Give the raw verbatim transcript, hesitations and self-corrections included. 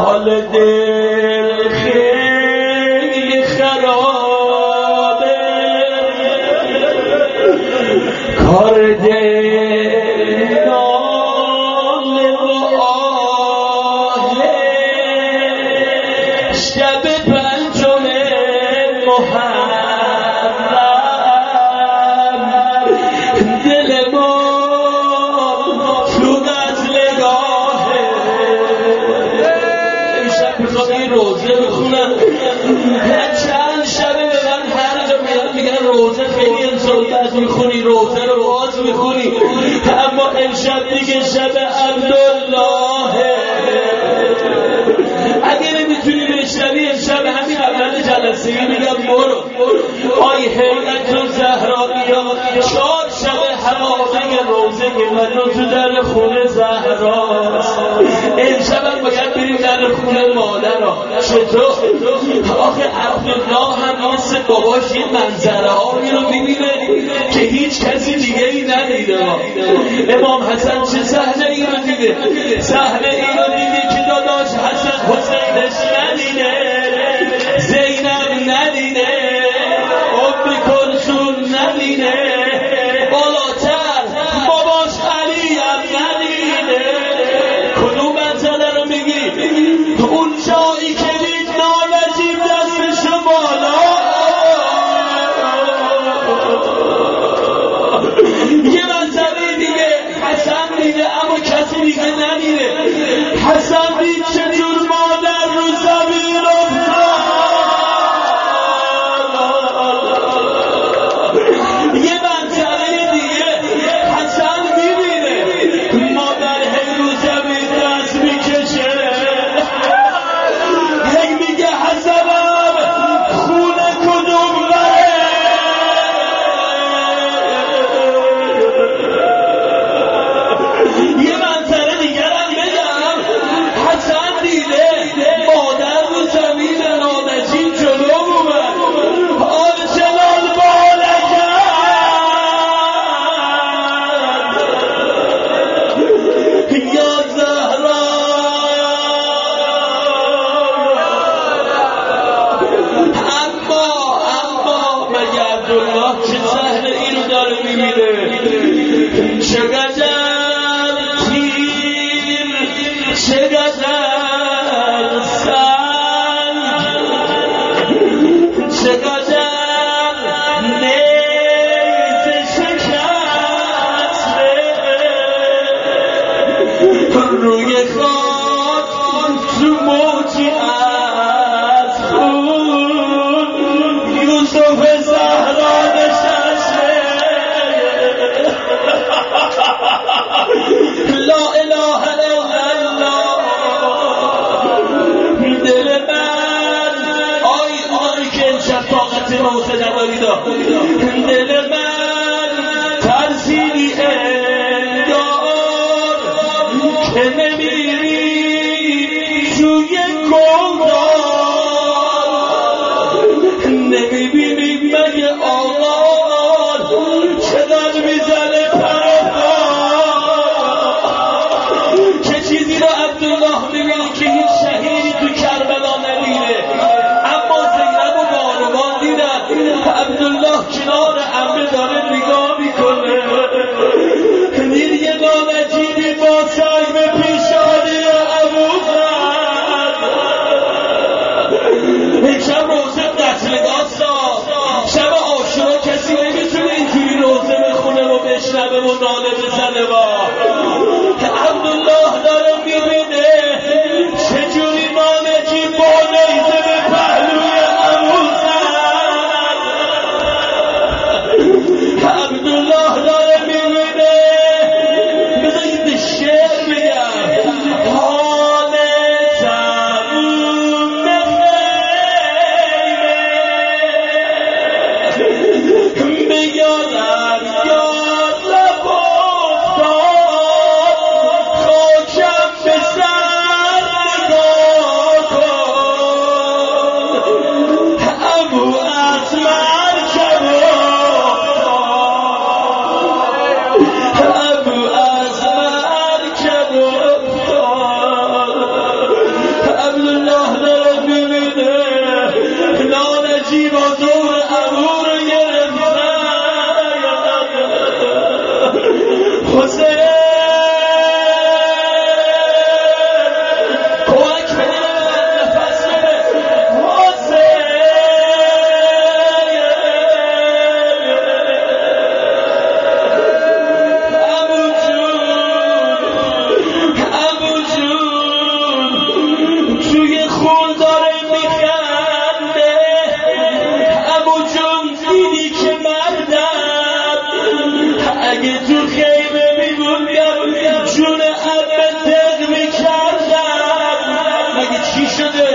حال دل خیلی خرابه، کار دل ناله و آهه، شب پنجم محرم دل ما شد از نگاهه. امشب میخوام این روزه بخونم، چند شبه به من هر جا میاد میگن روزه خیلی انسان میخونی، روزه رو باز میخونی، اما امشب دیگه شب عبدالله. اگه نمیتونی بشنوی امشب همین اول جلسه میگم برو. آی حیرت و زهرا بیا، چهار شب حوامه روزه من رو تو در خونه زهراست. امشب هم باید بریم در خونه مادر. چطور؟ آخه عبدالله هم مثل باباش یه منظره هایی رو میبینه که هیچ کسی دیگه ای ندیده. امام حسن چه صحنه ای رو دیده؟ صحنه ای رو دیده که داداش حسن حسینش ندیده، زینب ندیده، ام کلثوم ندیده، بالاتر باباش علی هم ندیده. کدوم منزله رو میگی؟ اون جایی که دید نانجیب دستشو بالا، یه منزله دیگه حسن دیده اما کسی دیگه ندیده. حسن دید چجور مادر رو زمین افتاد. یه منزله دیگه حسن میبینه مادر هی رو زمین دست میکشه، هی میگه حسنم خونه کدوم بره. یه منظره دیگر هم بگم، حسن دیده مادر رو زمین نانجیب جلو اومد، آنچنان باله کرد یا زهرا. اما اما مگه عبدالله چه صحنه ای رو داره میبینه؟ چه غزل تیر، چه غزل سنگ، چه غزل نیز شکسته، روی خاک تو موجی از خون یوسف زهرا نشسته. لا اله الا الله. دل من آی آی که امشب طاقت موزه نداری دار، دل من ترسیدی انگار که نمیری توی گلدار. نمیبینی مگه آقا چقدر میزنه پرفار؟ چه چیزی رو عبدالله میبینی که هیچ شهیدی تو کربلا ندیده، اما زینب و بانوان دیدن. عبدالله کنار عمه داره نگاه میکنه، دید یه نانجیبی با سنگ به پیشانی ابو زد. امشب روزه قتلگاه‌سا، شب عاشورا کسی نمیتونه اینجوری روزه بخونه و بشنوه و ناله بزنه. با عبدالله داره میبینه چجوری نانجیب با نیزه به پهلوی ابو زد. عبدالله داره میبینه، بذارید شعر بگم، حال تموم خیمه به یادم یاد لب افتاد. چی شده